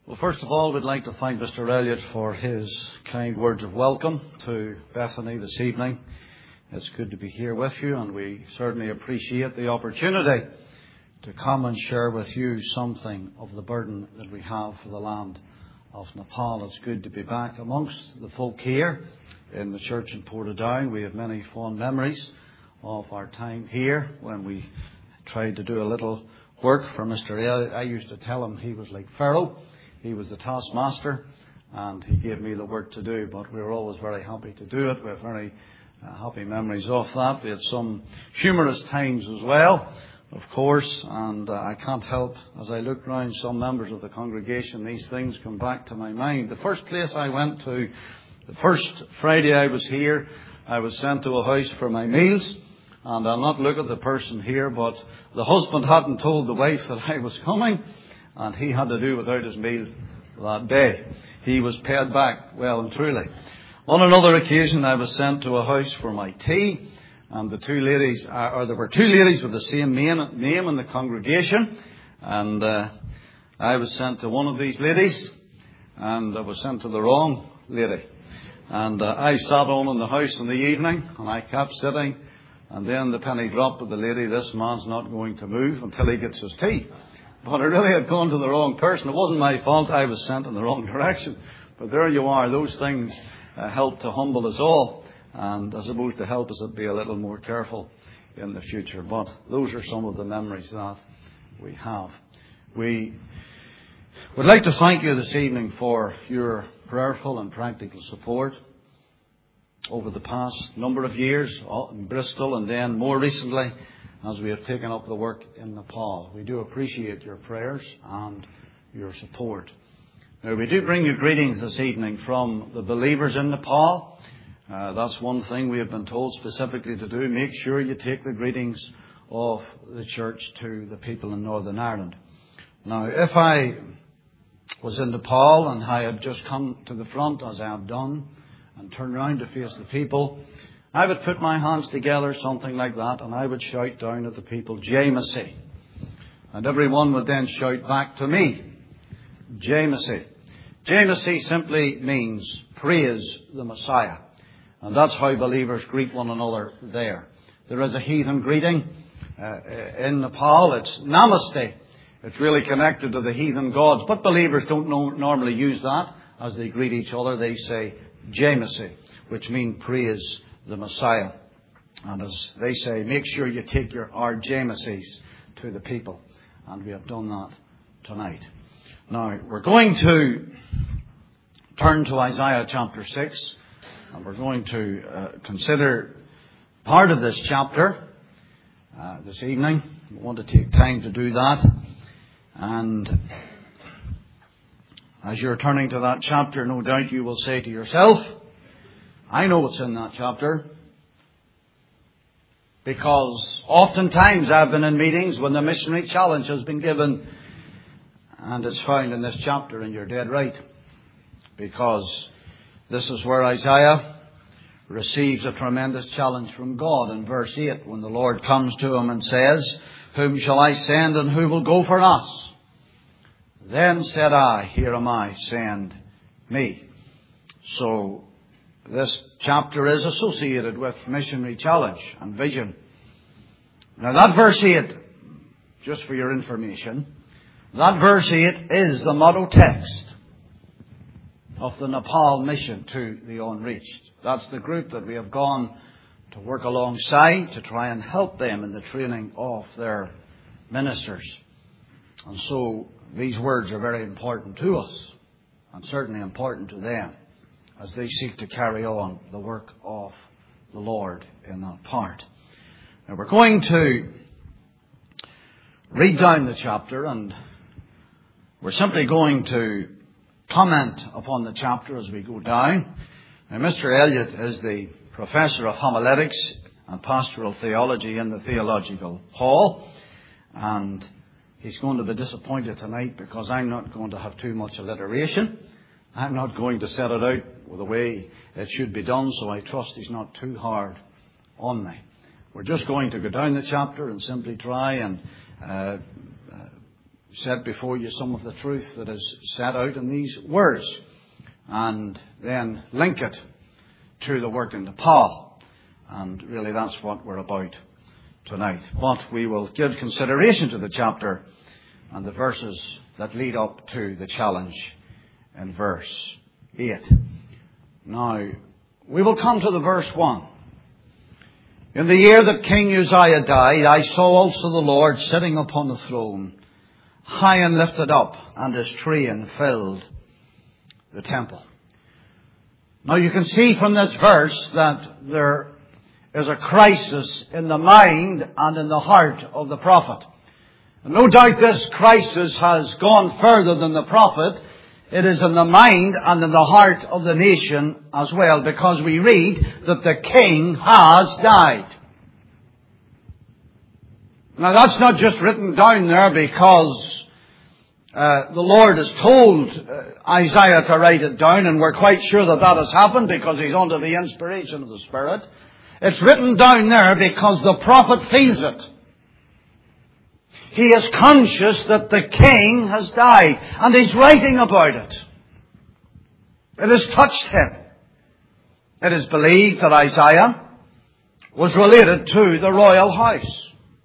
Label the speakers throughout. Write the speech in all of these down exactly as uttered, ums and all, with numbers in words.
Speaker 1: Well, first of all, we'd like to thank Mister Elliott for his kind words of welcome to Bethany this evening. It's good to be here with you, and we certainly appreciate the opportunity to come and share with you something of the burden that we have for the land of Nepal. It's good to be back amongst the folk here in the church in Portadown. We have many fond memories of our time here when we tried to do a little work for Mister Elliott. I used to tell him he was like Pharaoh. He was the taskmaster, and he gave me the work to do, but we were always very happy to do it. We have very uh, happy memories of that. We had some humorous times as well, of course, and uh, I can't help, as I look round some members of the congregation, these things come back to my mind. The first place I went to, the first Friday I was here, I was sent to a house for my meals, and I'll not look at the person here, but the husband hadn't told the wife that I was coming, and he had to do without his meal that day. He was paid back well and truly. On another occasion, I was sent to a house for my tea, and the two ladies, or there were two ladies with the same name in the congregation, and uh, I was sent to one of these ladies, and I was sent to the wrong lady. And uh, I sat on in the house in the evening, and I kept sitting, and then the penny dropped with the lady, this man's not going to move until he gets his tea. But I really had gone to the wrong person. It wasn't my fault. I was sent in the wrong direction. But there you are. Those things uh, help to humble us all. And I suppose to help us be a little more careful in the future. But those are some of the memories that we have. We would like to thank you this evening for your prayerful and practical support over the past number of years in Bristol, and then more recently as we have taken up the work in Nepal. We do appreciate your prayers and your support. Now, we do bring you greetings this evening from the believers in Nepal. Uh, that's one thing we have been told specifically to do. Make sure you take the greetings of the church to the people in Northern Ireland. Now, if I was in Nepal and I had just come to the front, as I have done, and turned round to face the people, I would put my hands together, something like that, and I would shout down at the people, Jamecy. And everyone would then shout back to me, Jamecy. Jamecy simply means praise the Messiah. And that's how believers greet one another there. There is a heathen greeting uh, in Nepal. It's Namaste. It's really connected to the heathen gods. But believers don't know, normally use that as they greet each other. They say Jamecy, which means praise the Messiah. And as they say, make sure you take your our Jamecies to the people. And we have done that tonight. Now, we're going to turn to Isaiah chapter six. And we're going to uh, consider part of this chapter uh, this evening. We want to take time to do that. And as you're turning to that chapter, no doubt you will say to yourself, I know what's in that chapter, because oftentimes I've been in meetings when the missionary challenge has been given, and it's found in this chapter, and you're dead right, because this is where Isaiah receives a tremendous challenge from God in verse eight, when the Lord comes to him and says, whom shall I send, and who will go for us? Then said I, here am I, send me. So this chapter is associated with missionary challenge and vision. Now that verse eight, just for your information, that verse eight is the motto text of the Nepal mission to the unreached. That's the group that we have gone to work alongside to try and help them in the training of their ministers. And so these words are very important to us, and certainly important to them, as they seek to carry on the work of the Lord in that part. Now we're going to read down the chapter, and we're simply going to comment upon the chapter as we go down. Now Mister Elliott is the professor of homiletics and pastoral theology in the Theological Hall, and he's going to be disappointed tonight because I'm not going to have too much alliteration. I'm not going to set it out the way it should be done, so I trust he's not too hard on me. We're just going to go down the chapter and simply try and uh, uh, set before you some of the truth that is set out in these words, and then link it to the working of Paul. And really that's what we're about tonight. But we will give consideration to the chapter and the verses that lead up to the challenge in verse eight. Now, we will come to the verse one. In the year that King Uzziah died, I saw also the Lord sitting upon the throne, high and lifted up, and his train filled the temple. Now you can see from this verse that there is a crisis in the mind and in the heart of the prophet. And no doubt this crisis has gone further than the prophet. It is in the mind and in the heart of the nation as well, because we read that the king has died. Now that's not just written down there because uh, the Lord has told uh, Isaiah to write it down, and we're quite sure that that has happened because he's under the inspiration of the Spirit. It's written down there because the prophet feels it. He is conscious that the king has died, and he's writing about it. It has touched him. It is believed that Isaiah was related to the royal house.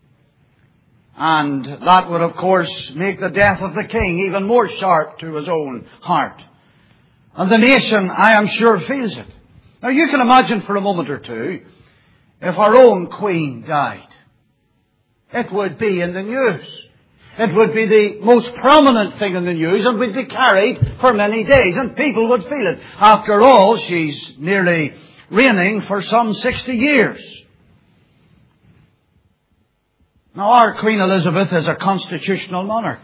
Speaker 1: And that would, of course, make the death of the king even more sharp to his own heart. And the nation, I am sure, feels it. Now, you can imagine for a moment or two, if our own queen died, it would be in the news. It would be the most prominent thing in the news and would be carried for many days, and people would feel it. After all, she's nearly reigning for some sixty years. Now, our Queen Elizabeth is a constitutional monarch.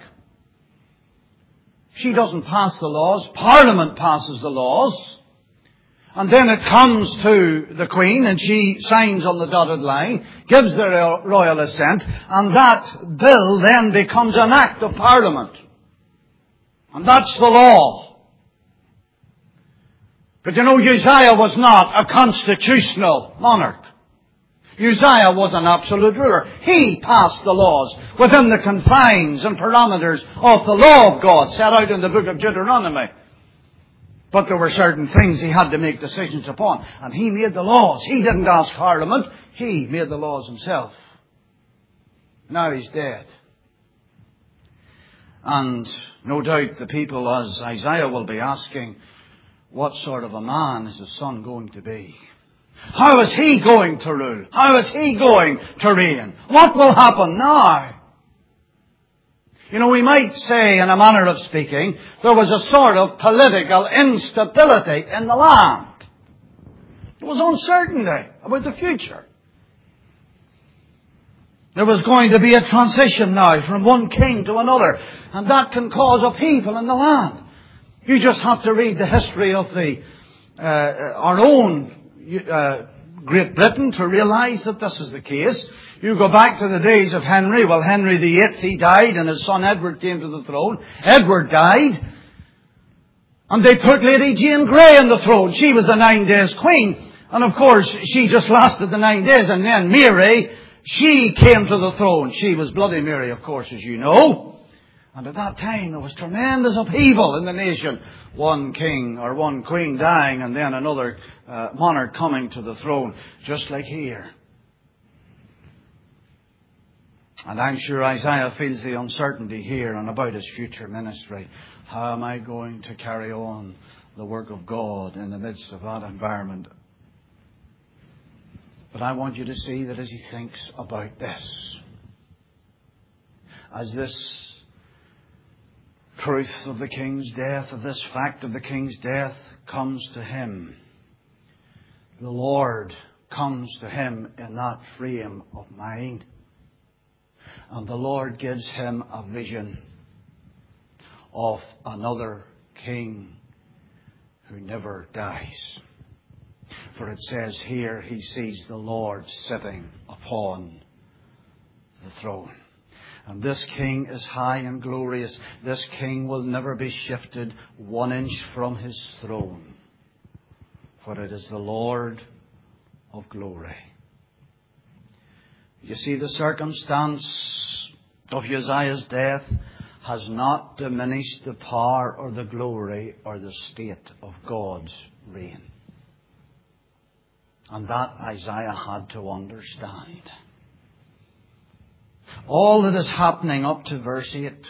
Speaker 1: She doesn't pass the laws. Parliament passes the laws. And then it comes to the Queen, and she signs on the dotted line, gives the royal assent, and that bill then becomes an act of Parliament. And that's the law. But you know, Uzziah was not a constitutional monarch. Uzziah was an absolute ruler. He passed the laws within the confines and parameters of the law of God set out in the book of Deuteronomy. But there were certain things he had to make decisions upon. And he made the laws. He didn't ask Parliament. He made the laws himself. Now he's dead. And no doubt the people, as Isaiah will be asking, what sort of a man is his son going to be? How is he going to rule? How is he going to reign? What will happen now? You know, we might say, in a manner of speaking, there was a sort of political instability in the land. There was uncertainty about the future. There was going to be a transition now from one king to another, and that can cause upheaval in the land. You just have to read the history of the uh, our own uh, Great Britain to realize that this is the case. You go back to the days of Henry. Well, Henry the Eighth, he died, and his son Edward came to the throne. Edward died, and they put Lady Jane Grey on the throne. She was the nine days queen. And of course, she just lasted the nine days. And then Mary, she came to the throne. She was Bloody Mary, of course, as you know. And at that time, there was tremendous upheaval in the nation. One king or one queen dying, and then another uh, monarch coming to the throne, just like here. And I'm sure Isaiah feels the uncertainty here and about his future ministry. How am I going to carry on the work of God in the midst of that environment? But I want you to see that as he thinks about this, as this truth of the king's death, of this fact of the king's death comes to him, the Lord comes to him in that frame of mind. And the Lord gives him a vision of another king who never dies. For it says here, he sees the Lord sitting upon the throne. And this king is high and glorious. This king will never be shifted one inch from his throne. For it is the Lord of glory. You see, the circumstance of Uzziah's death has not diminished the power or the glory or the state of God's reign. And that Isaiah had to understand. All that is happening up to verse eight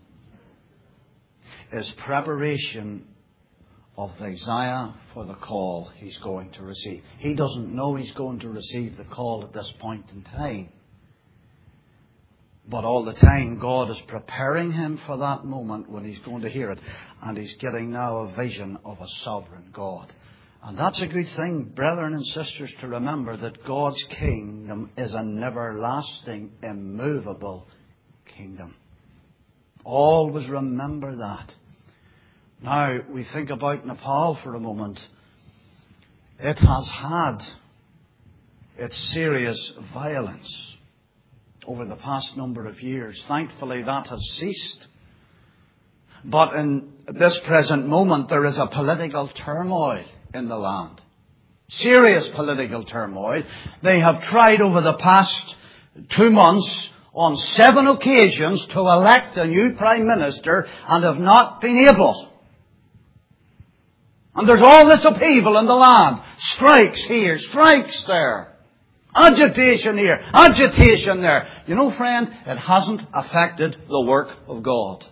Speaker 1: is preparation of Isaiah for the call he's going to receive. He doesn't know he's going to receive the call at this point in time. But all the time God is preparing him for that moment when he's going to hear it. And he's getting now a vision of a sovereign God. And that's a good thing, brethren and sisters, to remember that God's kingdom is an everlasting, immovable kingdom. Always remember that. Now, we think about Nepal for a moment. It has had its serious violence over the past number of years. Thankfully, that has ceased. But in this present moment, there is a political turmoil in the land. Serious political turmoil. They have tried over the past two months on seven occasions to elect a new Prime Minister and have not been able. And there's all this upheaval in the land. Strikes here, strikes there. Agitation here, agitation there. You know, friend, it hasn't affected the work of God.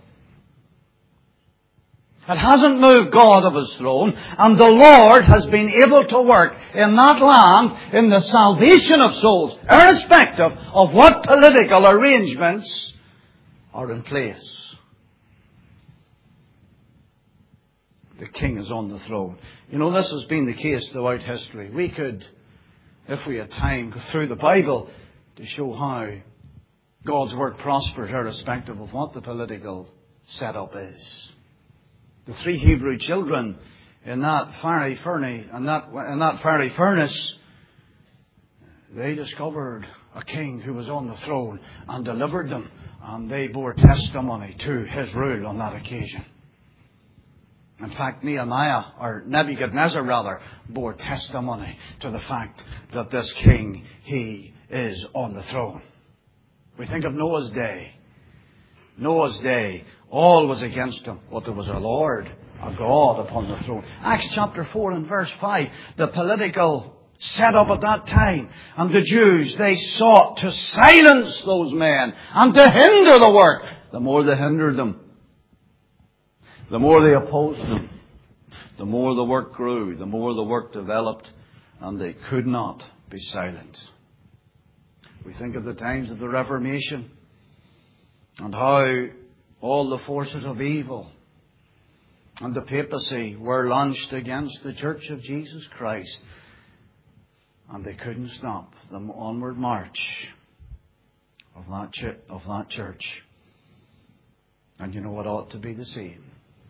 Speaker 1: It hasn't moved God of His throne, and the Lord has been able to work in that land in the salvation of souls, irrespective of what political arrangements are in place. The King is on the throne. You know, this has been the case throughout history. We could, if we had time, go through the Bible to show how God's work prospered irrespective of what the political setup is. The three Hebrew children in that fiery furnace, in that, in that fiery furnace, they discovered a king who was on the throne and delivered them, and they bore testimony to his rule on that occasion. In fact, Nehemiah, or Nebuchadnezzar rather, bore testimony to the fact that this king, he is on the throne. We think of Noah's day. Noah's day, all was against him, but there was a Lord, a God upon the throne. Acts chapter four and verse five, the political setup at that time. And the Jews, they sought to silence those men and to hinder the work. The more they hindered them, the more they opposed them, the more the work grew, the more the work developed, and they could not be silent. We think of the times of the Reformation and how all the forces of evil and the papacy were launched against the Church of Jesus Christ, and they couldn't stop the onward march of that, ch- of that church. And you know what ought to be the same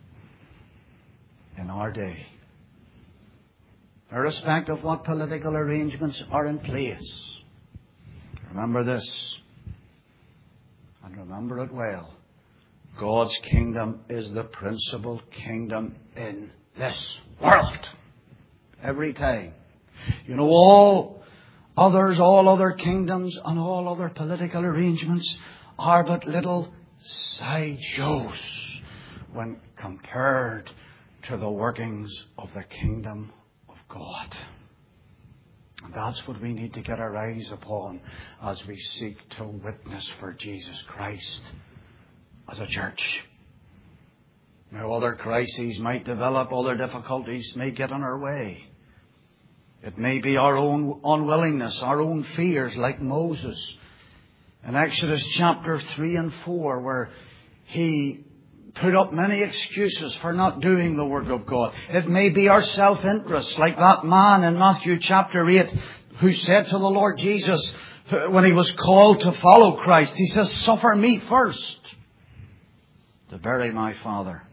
Speaker 1: in our day. Irrespective of what political arrangements are in place, remember this, and remember it well. God's kingdom is the principal kingdom in this world. Every time. You know, all others, all other kingdoms and all other political arrangements are but little sideshows when compared to the workings of the kingdom of God. And that's what we need to get our eyes upon as we seek to witness for Jesus Christ as a church. Now, other crises might develop, other difficulties may get in our way. It may be our own unwillingness, our own fears, like Moses in Exodus chapter three and four, where he put up many excuses for not doing the work of God. It may be our self-interest, like that man in Matthew chapter eight who said to the Lord Jesus when he was called to follow Christ, he says, "Suffer me first to bury my Father."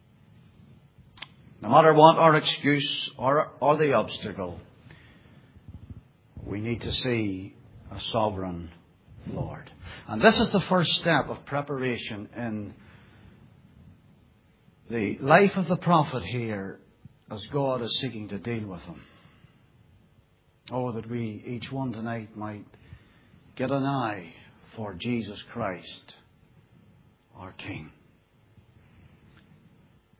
Speaker 1: No matter what our excuse or, or the obstacle, we need to see a sovereign Lord. And this is the first step of preparation in the life of the prophet here as God is seeking to deal with him. Oh, that we, each one tonight, might get an eye for Jesus Christ, our King.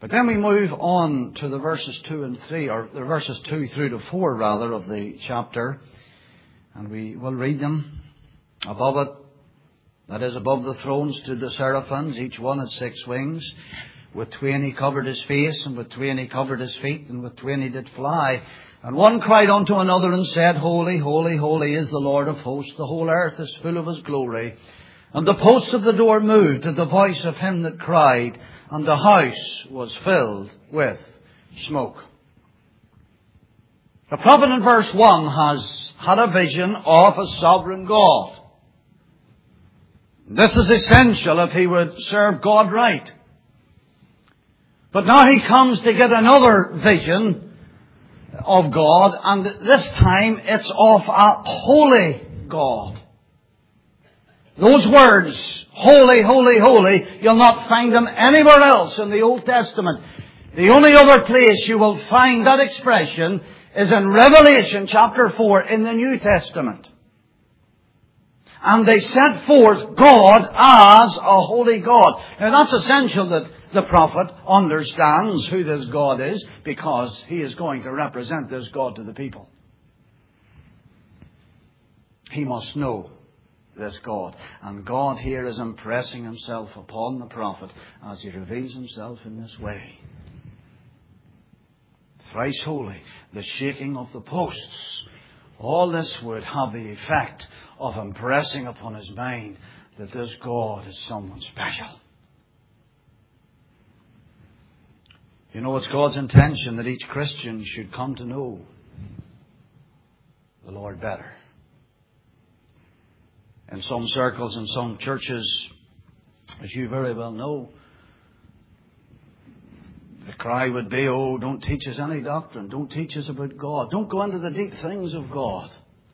Speaker 1: But then we move on to the verses two and three, or the verses two through to four, rather, of the chapter. And we will read them. Above it, that is, above the throne, stood the seraphims. Each one had six wings. With twain he covered his face, and with twain he covered his feet, and with twain he did fly. And one cried unto another and said, Holy, holy, holy is the Lord of hosts. The whole earth is full of his glory. And the posts of the door moved at the voice of him that cried, and the house was filled with smoke. The prophet in verse one has had a vision of a sovereign God. This is essential if he would serve God right. But now he comes to get another vision of God, and this time it's of a holy God. Those words, holy, holy, holy, you'll not find them anywhere else in the Old Testament. The only other place you will find that expression is in Revelation chapter four in the New Testament. And they set forth God as a holy God. Now that's essential that the prophet understands who this God is, because he is going to represent this God to the people. He must know this God. And God here is impressing himself upon the prophet as he reveals himself in this way. Thrice holy, the shaking of the posts. All this would have the effect of impressing upon his mind that this God is someone special. You know, it's God's intention that each Christian should come to know the Lord better. In some circles, in some churches, as you very well know, the cry would be, oh, don't teach us any doctrine. Don't teach us about God. Don't go into the deep things of God.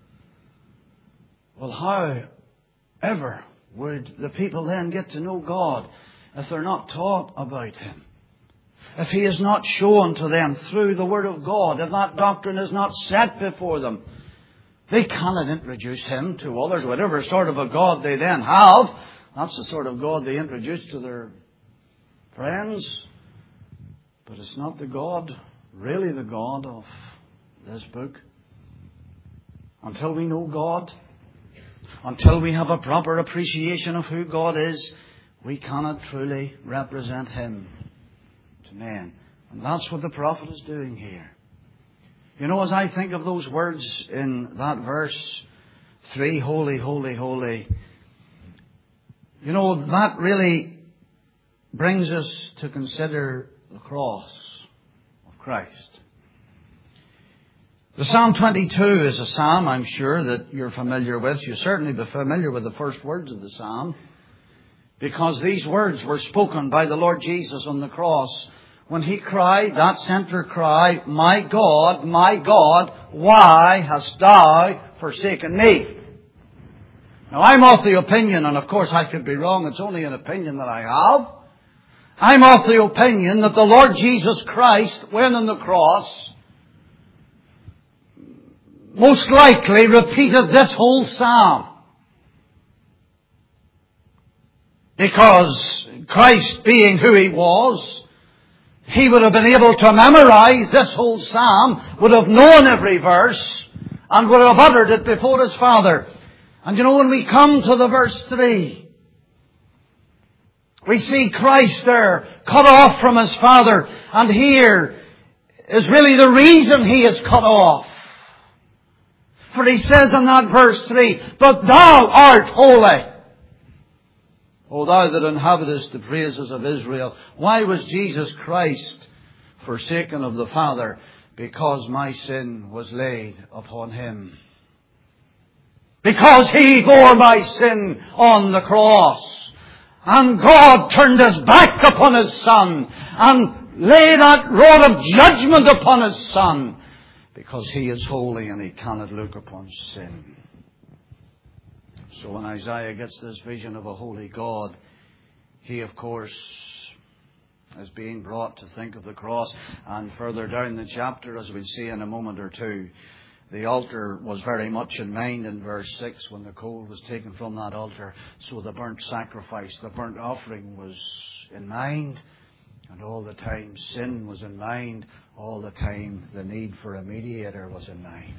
Speaker 1: Well, how ever would the people then get to know God if they're not taught about him? If he is not shown to them through the Word of God, if that doctrine is not set before them, they cannot introduce him to others. Whatever sort of a God they then have, that's the sort of God they introduce to their friends. But it's not the God, really the God of this book. Until we know God, until we have a proper appreciation of who God is, we cannot truly represent him to men. And that's what the prophet is doing here. You know, as I think of those words in that verse three, holy, holy, holy, you know, that really brings us to consider the cross of Christ. The Psalm twenty-two is a psalm, I'm sure, that you're familiar with. You'll certainly be familiar with the first words of the psalm, because these words were spoken by the Lord Jesus on the cross when he cried that center cry, My God, my God, why hast thou forsaken me? Now, I'm of the opinion, and of course I could be wrong, it's only an opinion that I have. I'm of the opinion that the Lord Jesus Christ, when on the cross, most likely repeated this whole psalm. Because Christ, being who he was, he would have been able to memorize this whole psalm, would have known every verse, and would have uttered it before his Father. And you know, when we come to the verse three, we see Christ there, cut off from his Father. And here is really the reason he is cut off. For he says in that verse three, But thou art holy, O thou that inhabitest the praises of Israel. Why was Jesus Christ forsaken of the Father? Because my sin was laid upon him. Because he bore my sin on the cross. And God turned his back upon his Son and laid that rod of judgment upon his Son, because he is holy and he cannot look upon sin. So when Isaiah gets this vision of a holy God, he, of course, is being brought to think of the cross. And further down the chapter, as we'll see in a moment or two, the altar was very much in mind in verse six when the coal was taken from that altar. So the burnt sacrifice, the burnt offering was in mind. And all the time sin was in mind, all the time the need for a mediator was in mind.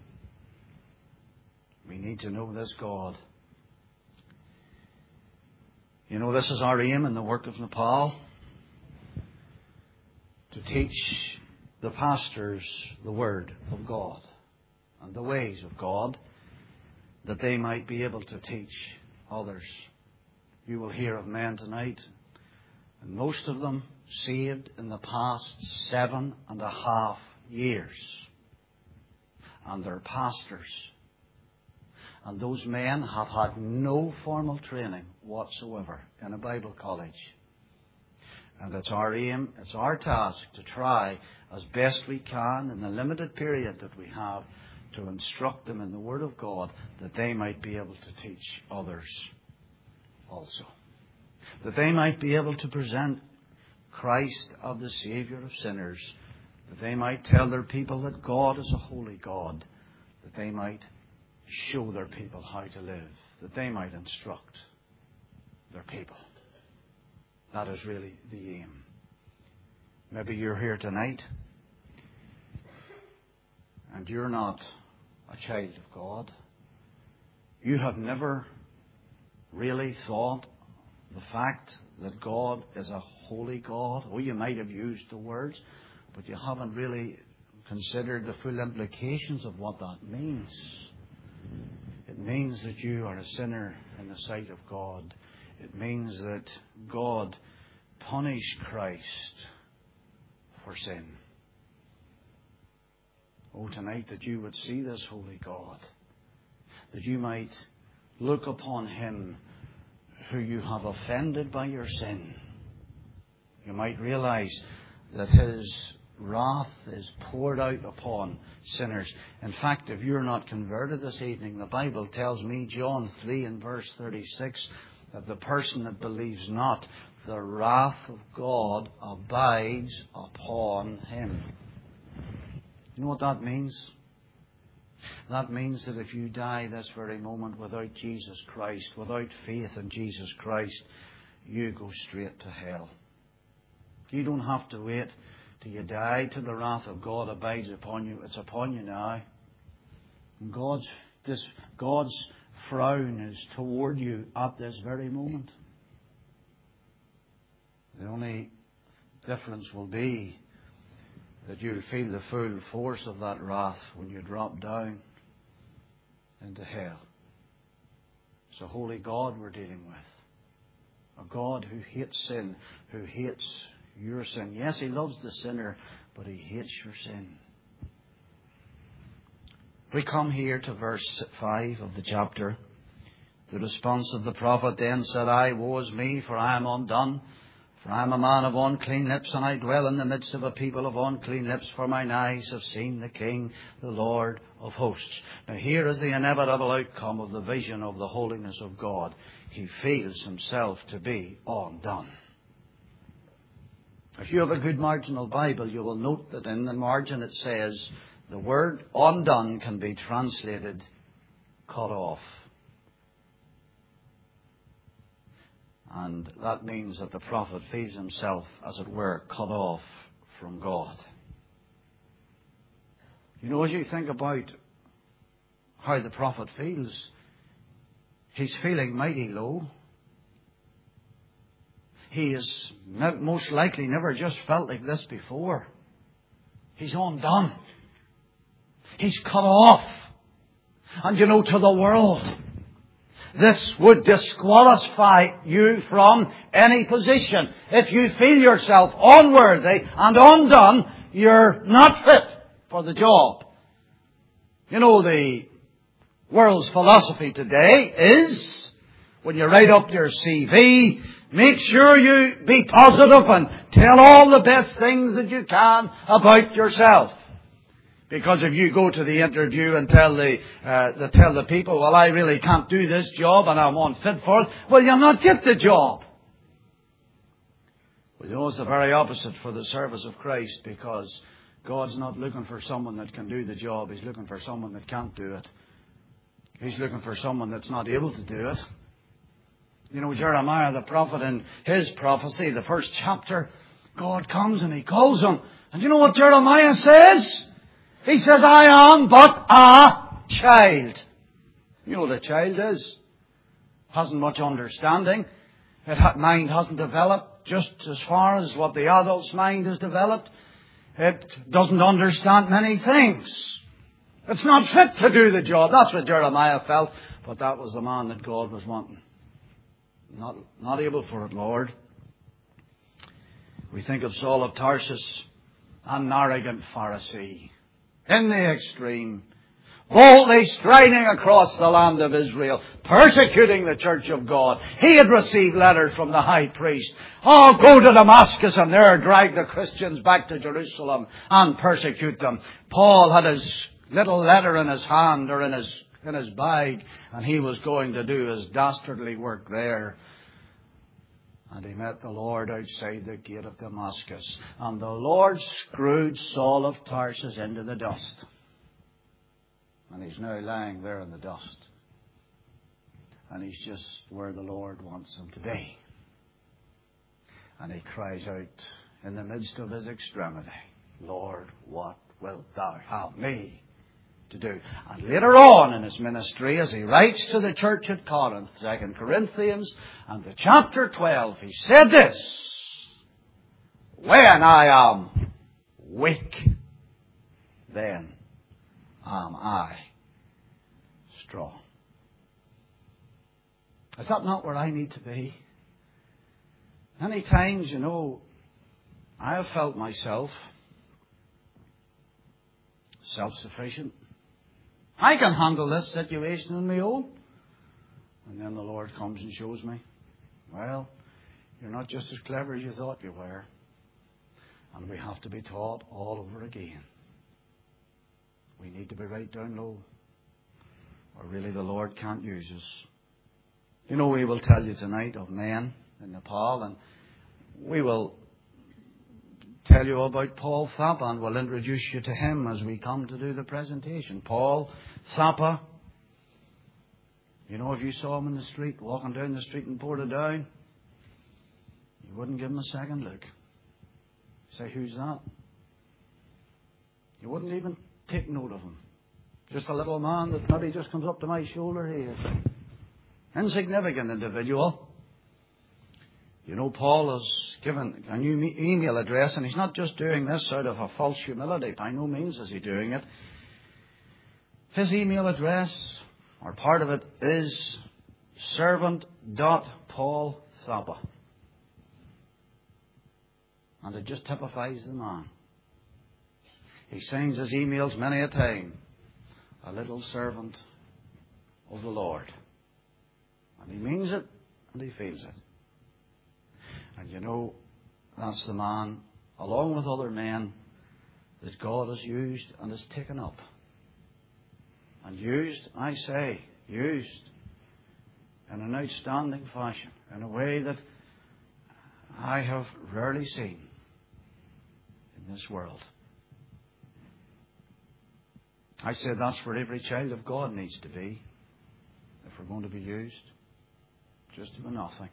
Speaker 1: We need to know this God. You know, this is our aim in the work of Nepal, to teach the pastors the Word of God and the ways of God, that they might be able to teach others. You will hear of men tonight, and most of them saved in the past seven and a half years. And they're pastors. And those men have had no formal training whatsoever in a Bible college. And it's our aim, it's our task to try as best we can in the limited period that we have to instruct them in the Word of God, that they might be able to teach others also. That they might be able to present Christ as the Saviour of sinners. That they might tell their people that God is a holy God. That they might show their people how to live. That they might instruct their people. That is really the aim. Maybe you're here tonight and you're not a child of God. You have never really thought the fact that God is a holy God. Oh, you might have used the words, but you haven't really considered the full implications of what that means. It means that you are a sinner in the sight of God. It means that God punished Christ for sin. Oh, tonight that you would see this holy God, that you might look upon Him who you have offended by your sin. You might realize that His wrath is poured out upon sinners. In fact, if you're not converted this evening, the Bible tells me, John three and verse thirty-six, that the person that believes not, the wrath of God abides upon him. You know what that means? That means that if you die this very moment without Jesus Christ, without faith in Jesus Christ, you go straight to hell. You don't have to wait till you die till the wrath of God abides upon you. It's upon you now. And God's, this, God's frown is toward you at this very moment. The only difference will be that you'll feel the full force of that wrath when you drop down into hell. It's a holy God we're dealing with. A God who hates sin, who hates your sin. Yes, He loves the sinner, but He hates your sin. We come here to verse five of the chapter. The response of the prophet then said, I, woe is me, for I am undone. For I am a man of unclean lips, and I dwell in the midst of a people of unclean lips, for mine eyes have seen the King, the Lord of hosts. Now here is the inevitable outcome of the vision of the holiness of God. He feels himself to be undone. If you have a good marginal Bible, you will note that in the margin it says the word undone can be translated cut off. And that means that the prophet feels himself, as it were, cut off from God. You know, as you think about how the prophet feels, he's feeling mighty low. He has most likely never just felt like this before. He's undone. He's cut off. And you know, to the world, this would disqualify you from any position. If you feel yourself unworthy and undone, you're not fit for the job. You know, the world's philosophy today is, when you write up your C V, make sure you be positive and tell all the best things that you can about yourself. Because if you go to the interview and tell the, uh, the tell the people, well, I really can't do this job and I'm unfit for it, well, you'll not get the job. Well, you know, it's the very opposite for the service of Christ, because God's not looking for someone that can do the job. He's looking for someone that can't do it. He's looking for someone that's not able to do it. You know, Jeremiah the prophet, in his prophecy, the first chapter, God comes and He calls him. And you know what Jeremiah says? He says, I am but a child. You know what a child is? Hasn't much understanding. Its mind hasn't developed just as far as what the adult's mind has developed. It doesn't understand many things. It's not fit to do the job. That's what Jeremiah felt. But that was the man that God was wanting. Not, not able for it, Lord. We think of Saul of Tarsus, an arrogant Pharisee, in the extreme, boldly striding across the land of Israel, persecuting the church of God. He had received letters from the high priest. Oh, go to Damascus and there drag the Christians back to Jerusalem and persecute them. Paul had his little letter in his hand or in his, in his bag, and he was going to do his dastardly work there. And he met the Lord outside the gate of Damascus. And the Lord screwed Saul of Tarsus into the dust. And he's now lying there in the dust. And he's just where the Lord wants him to be. And he cries out in the midst of his extremity, Lord, what wilt thou have me to do? And later on in his ministry, as he writes to the church at Corinth, Second Corinthians, and the chapter twelve, he said this, when I am weak, then am I strong. Is that not where I need to be? Many times, you know, I have felt myself self-sufficient. I can handle this situation on my own. And then the Lord comes and shows me, well, you're not just as clever as you thought you were. And we have to be taught all over again. We need to be right down low. Or really the Lord can't use us. You know, we will tell you tonight of men in Nepal, and we will tell you about Paul Thapa, and we'll introduce you to him as we come to do the presentation. Paul Thapa. You know, if you saw him in the street, walking down the street in Portadown, you wouldn't give him a second look. Say, who's that? You wouldn't even take note of him. Just a little man that maybe just comes up to my shoulder. He is an insignificant individual. You know, Paul has given a new email address, and he's not just doing this out of a false humility. By no means is he doing it. His email address, or part of it, is servant dot paul thapa. And it just typifies the man. He signs his emails many a time, a little servant of the Lord. And he means it, and he feels it. And you know, that's the man, along with other men, that God has used and has taken up. And used, I say, used in an outstanding fashion, in a way that I have rarely seen in this world. I said that's where every child of God needs to be, if we're going to be used. Just to be nothing.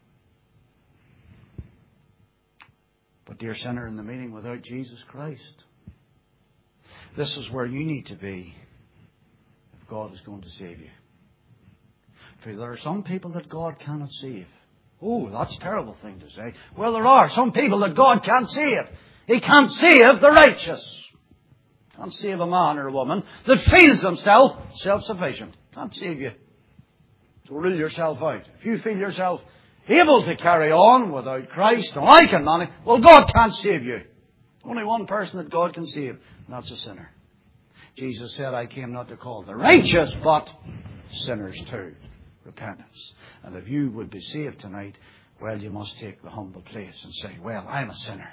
Speaker 1: But dear sinner, in the meeting without Jesus Christ, this is where you need to be if God is going to save you. For there are some people that God cannot save. Oh, that's a terrible thing to say. Well, there are some people that God can't save. He can't save the righteous. Can't save a man or a woman that feels himself self-sufficient. Can't save you. So rule yourself out. If you feel yourself able to carry on without Christ, and I can manage, well, God can't save you. Only one person that God can save, and that's a sinner. Jesus said, I came not to call the righteous, but sinners too. Repentance. And if you would be saved tonight, well, you must take the humble place and say, well, I'm a sinner.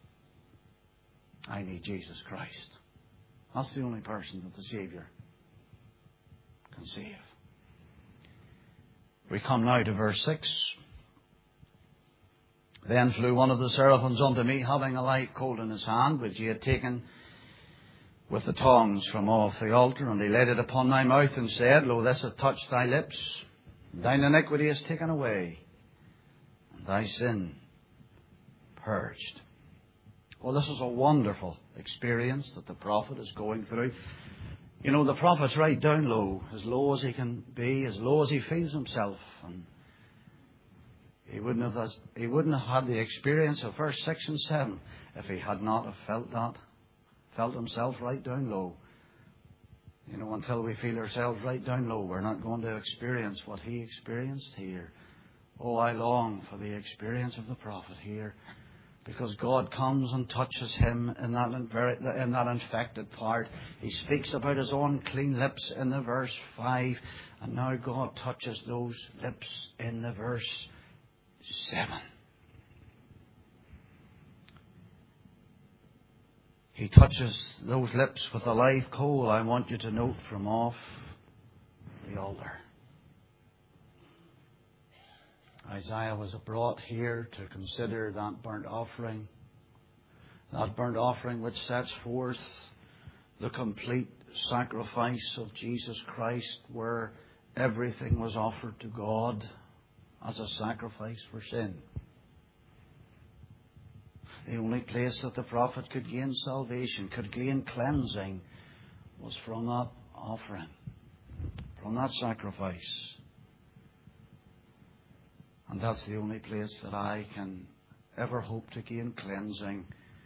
Speaker 1: I need Jesus Christ. That's the only person that the Saviour can save. We come now to verse six. Then flew one of the seraphims unto me, having a live coal in his hand, which he had taken with the tongs from off the altar, and he laid it upon my mouth, and said, Lo, this hath touched thy lips, and thine iniquity is taken away, and thy sin purged. Well, this is a wonderful experience that the prophet is going through. You know, the prophet's right down low, as low as he can be, as low as he feels himself. And he wouldn't have, he wouldn't have had the experience of verse six and seven if he had not have felt that, felt himself right down low. You know, until we feel ourselves right down low, we're not going to experience what he experienced here. Oh, I long for the experience of the prophet here, because God comes and touches him in that, in that infected part. He speaks about his unclean lips in the verse five, and now God touches those lips in the verse seven. He touches those lips with a live coal, I want you to note, from off the altar. Isaiah was brought here to consider that burnt offering. That burnt offering which sets forth the complete sacrifice of Jesus Christ, where everything was offered to God as a sacrifice for sin. The only place that the prophet could gain salvation, could gain cleansing, was from that offering, from that sacrifice. And that's the only place that I can ever hope to gain cleansing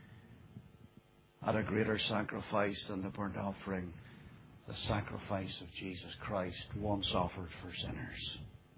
Speaker 1: at a greater sacrifice than the burnt offering, the sacrifice of Jesus Christ, once offered for sinners.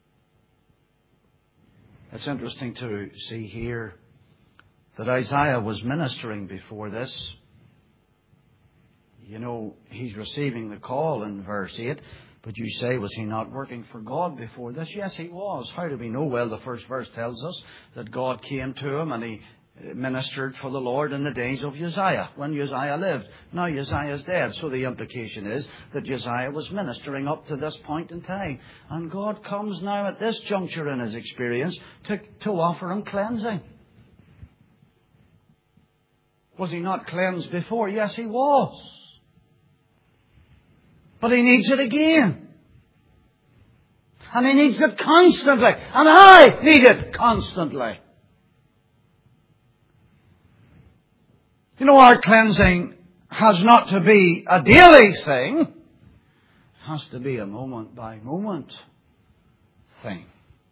Speaker 1: It's interesting to see here that Isaiah was ministering before this. You know, he's receiving the call in verse eight. But you say, was he not working for God before this? Yes, he was. How do we know? Well, the first verse tells us that God came to him and he ministered for the Lord in the days of Uzziah, when Uzziah lived. Now Uzziah is dead. So the implication is that Uzziah was ministering up to this point in time. And God comes now at this juncture in his experience to, to offer him cleansing. Was he not cleansed before? Yes, he was. But he needs it again. And he needs it constantly. And I need it constantly. You know, our cleansing has not to be a daily thing. It has to be a moment by moment thing.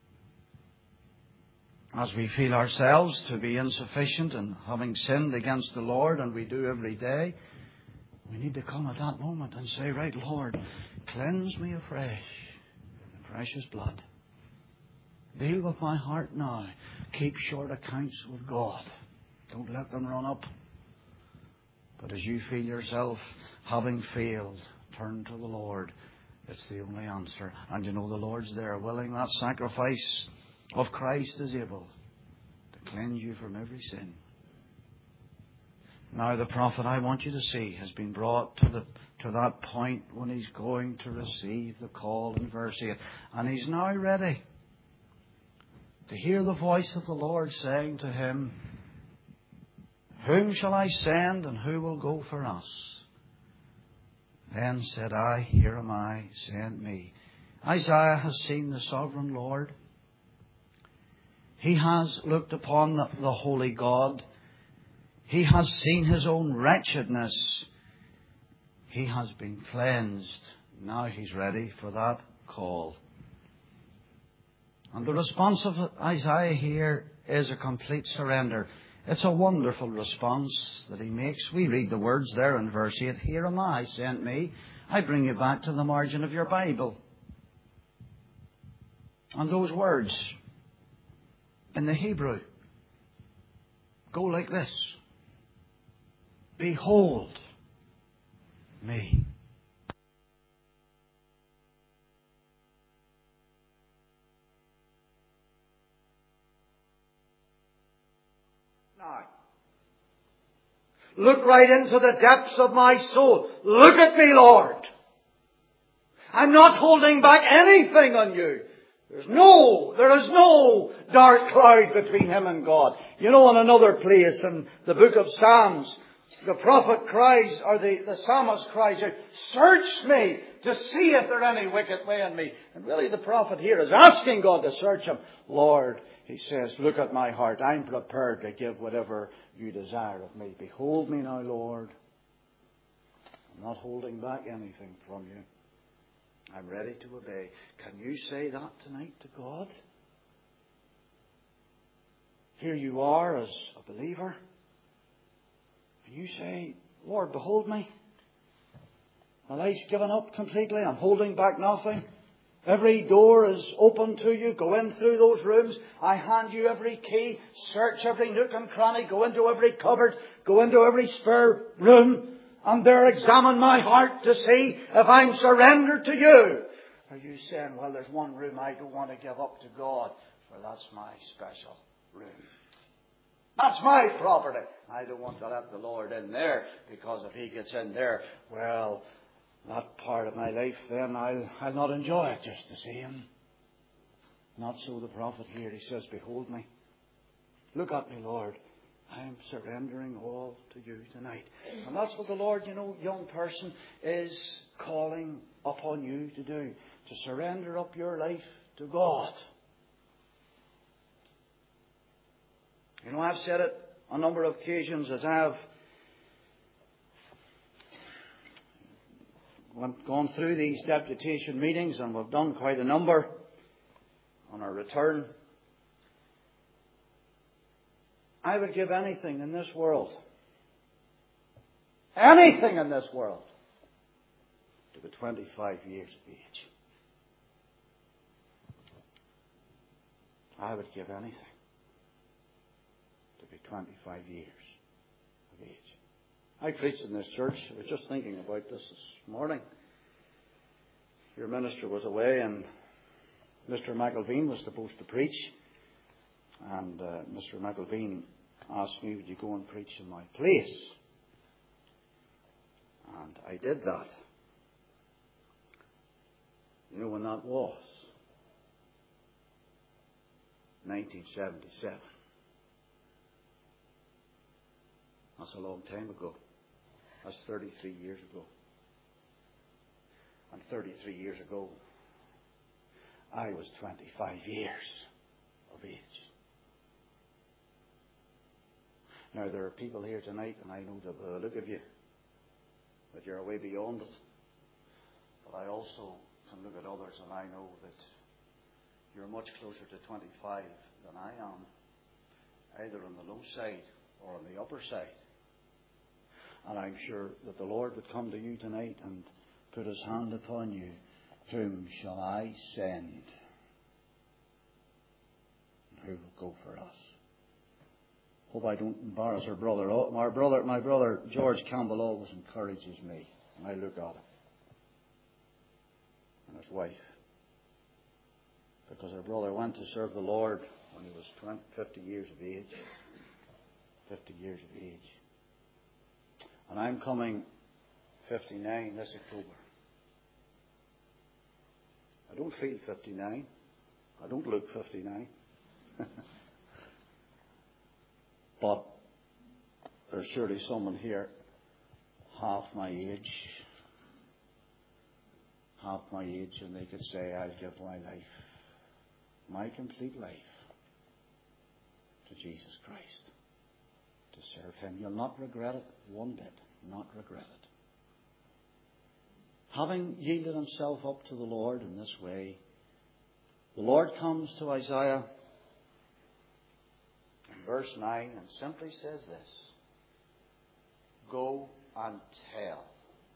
Speaker 1: As we feel ourselves to be insufficient and having sinned against the Lord, and we do every day, we need to come at that moment and say, right, Lord, cleanse me afresh in precious blood. Deal with my heart now. Keep short accounts with God. Don't let them run up. But as you feel yourself having failed, turn to the Lord. It's the only answer. And you know the Lord's there, willing. That sacrifice of Christ is able to cleanse you from every sin. Now the prophet, I want you to see, has been brought to the to that point when he's going to receive the call in verse eight. And he's now ready to hear the voice of the Lord saying to him, whom shall I send, and who will go for us? Then said I, here am I, send me. Isaiah has seen the sovereign Lord. He has looked upon the, the holy God. He has seen his own wretchedness. He has been cleansed. Now he's ready for that call. And the response of Isaiah here is a complete surrender. It's a wonderful response that he makes. We read the words there in verse eight. Here am I, sent me. I bring you back to the margin of your Bible. And those words in the Hebrew go like this. Behold me. Now, look right into the depths of my soul. Look at me, Lord. I'm not holding back anything on you. There's no, there is no dark cloud between him and God. You know, in another place in the book of Psalms, the prophet cries, or the, the psalmist cries out, search me to see if there any wicked way in me. And really the prophet here is asking God to search him. Lord, he says, look at my heart. I'm prepared to give whatever you desire of me. Behold me now, Lord. I'm not holding back anything from you. I'm ready to obey. Can you say that tonight to God? Here you are as a believer. And you say, Lord, behold me. My life's given up completely. I'm holding back nothing. Every door is open to you. Go in through those rooms. I hand you every key. Search every nook and cranny. Go into every cupboard. Go into every spare room. And there examine my heart to see if I'm surrendered to you. Are you saying, well, there's one room I don't want to give up to God, for that's my special room. That's my property. I don't want to let the Lord in there, because if He gets in there, well, that part of my life, then I'll, I'll not enjoy it just the same. Not so the prophet here. He says, behold me. Look at me, Lord. I am surrendering all to you tonight. And that's what the Lord, you know, young person, is calling upon you to do. To surrender up your life to God. You know, I've said it on a number of occasions as I've gone through these deputation meetings, and we've done quite a number on our return. I would give anything in this world, anything in this world, to be twenty-five years of age. I would give anything to be twenty-five years of age. I preached in this church. I was just thinking about this this morning. Your minister was away, and Mister McElveen was supposed to preach. And uh, Mister McElveen asked me, would you go and preach in my place? And I did that. You know when that was? nineteen seventy-seven. That's a long time ago. That's thirty-three years ago. And thirty-three years ago, I was twenty-five years of age. Now, there are people here tonight, and I know that by the look of you, that you're way beyond it. But I also can look at others, and I know that you're much closer to twenty-five than I am, either on the low side or on the upper side. And I'm sure that the Lord would come to you tonight and put His hand upon you. Whom shall I send? And who will go for us? Hope I don't embarrass our brother. My brother, my brother George Campbell always encourages me, and I look at him and his wife, because our brother went to serve the Lord when he was twenty, fifty years of age. Fifty years of age, and I'm coming fifty-nine this October. I don't feel fifty-nine. I don't look fifty-nine. But there's surely someone here half my age, half my age, and they could say, I'll give my life, my complete life, to Jesus Christ, to serve Him. You'll not regret it one bit, not regret it. Having yielded himself up to the Lord in this way, the Lord comes to Isaiah verse nine and simply says this: go and tell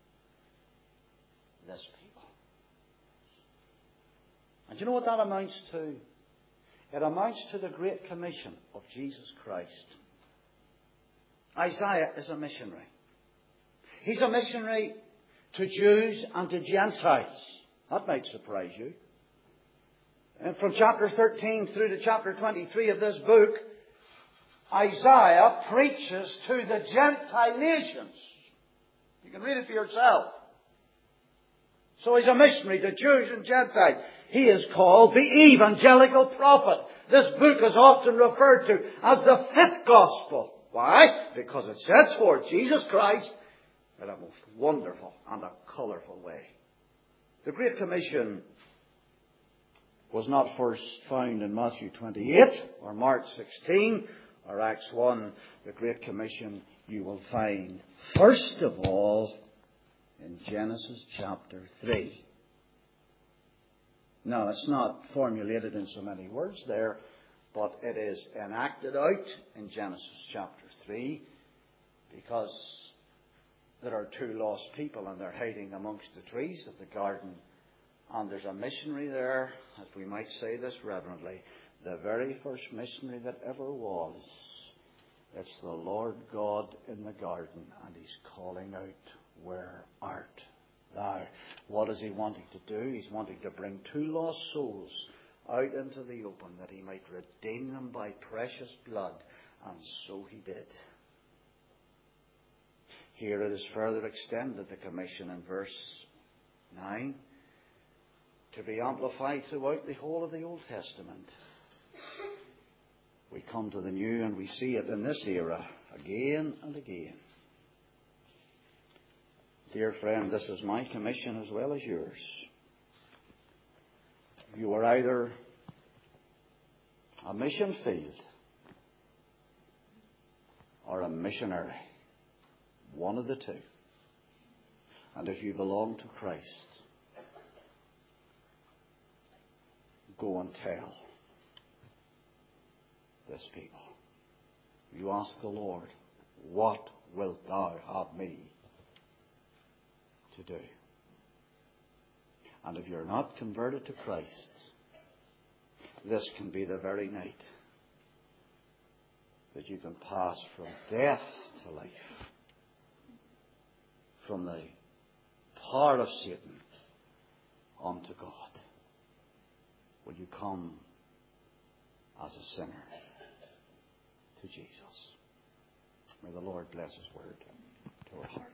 Speaker 1: this people. And do you know what that amounts to? It amounts to the Great Commission of Jesus Christ. Isaiah is a missionary. He's a missionary to Jews and to Gentiles. That might surprise you. And from chapter thirteen through to chapter twenty-three of this book, Isaiah preaches to the Gentile nations. You can read it for yourself. So he's a missionary to Jews and Gentiles. He is called the evangelical prophet. This book is often referred to as the fifth gospel. Why? Because it sets forth Jesus Christ in a most wonderful and a colourful way. The Great Commission was not first found in Matthew twenty-eight or Mark sixteen or Acts one, the Great Commission, you will find, first of all, in Genesis chapter three. Now, it's not formulated in so many words there, but it is enacted out in Genesis chapter three, because there are two lost people and they're hiding amongst the trees of the garden. And there's a missionary there, as we might say this reverently, the very first missionary that ever was. It's the Lord God in the garden, and He's calling out, where art thou? What is He wanting to do? He's wanting to bring two lost souls out into the open, that He might redeem them by precious blood. And so He did. Here it is further extended, the commission, in verse nine, to be amplified throughout the whole of the Old Testament. We come to the New and we see it in this era again and again. Dear friend, this is my commission as well as yours. You are either a mission field or a missionary. One of the two. And if you belong to Christ, go and tell this people. You ask the Lord, what wilt thou have me to do? And if you're not converted to Christ, this can be the very night that you can pass from death to life, from the power of Satan unto God. Will you come as a sinner to Jesus? May the Lord bless His word to our hearts.